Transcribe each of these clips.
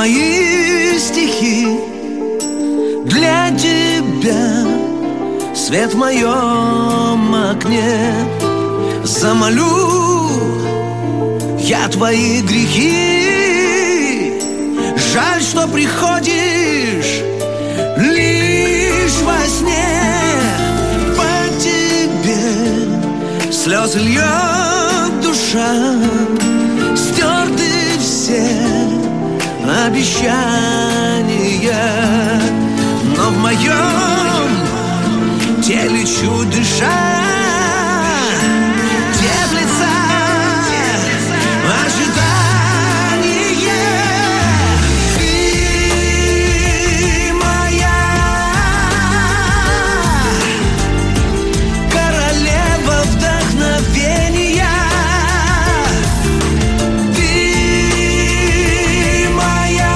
мои стихи для тебя. Свет в моем окне, замолю я твои грехи. Жаль, что приходишь лишь во сне. По тебе слезы льет душа, стерты все обещания, но в моем теле чуть дыша теплится ожидание. Ты моя королева вдохновения. Ты моя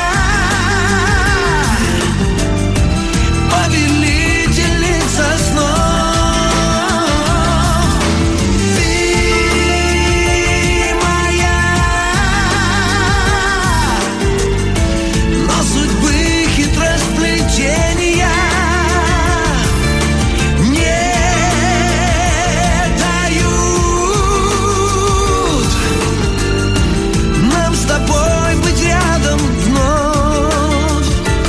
повелительница снов. Ты моя, но судьбы хитросплетения не дают нам с тобой быть рядом вновь.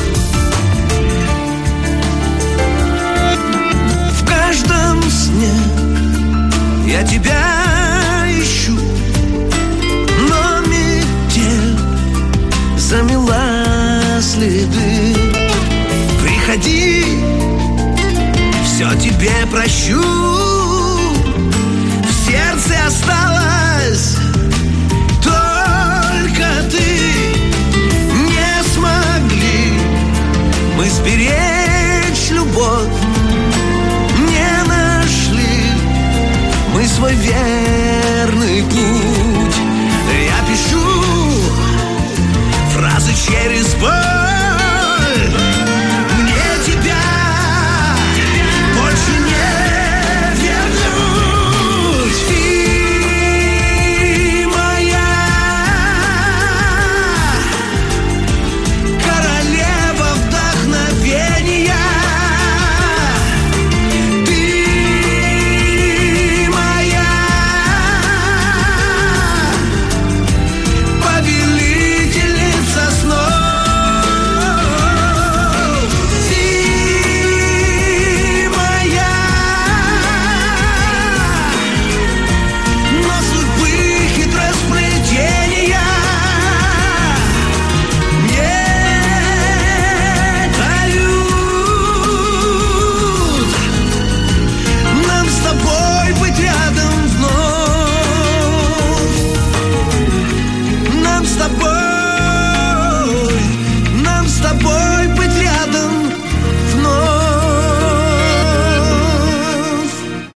В каждом сне я тебя ищу, но метель замела следы. Приходи, все тебе прощу. В сердце осталась только ты. Не смогли мы сберечь любовь, не нашли мы свой верный путь. Я пишу фразы через боль.